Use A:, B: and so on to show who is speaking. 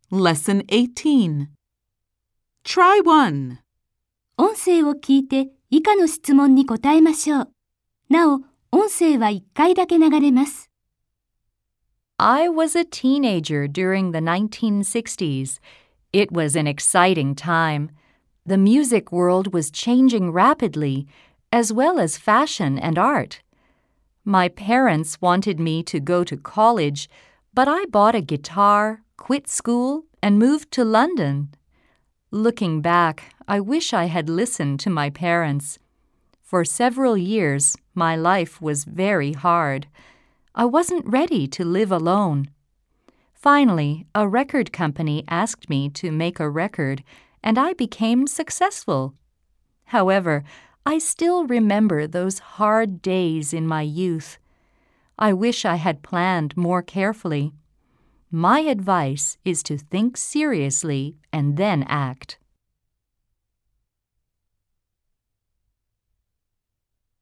A: Lesson 18. Try 1.
B: 音声を聞いて以下の質問に答えましょう。なお、音声は1回だけ流れます。
C: I was a teenager during the 1960s. It was an exciting time. The music world was changing rapidly, as well as fashion and art. My parents wanted me to go to college, but I bought a guitar, quit school, and moved to London. Looking back, I wish I had listened to my parents. For several years, my life was very hard. I wasn't ready to live alone. Finally, a record company asked me to make a record, and I became successful. However, I still remember those hard days in my youth. I wish I had planned more carefully. My advice is to think seriously and then act.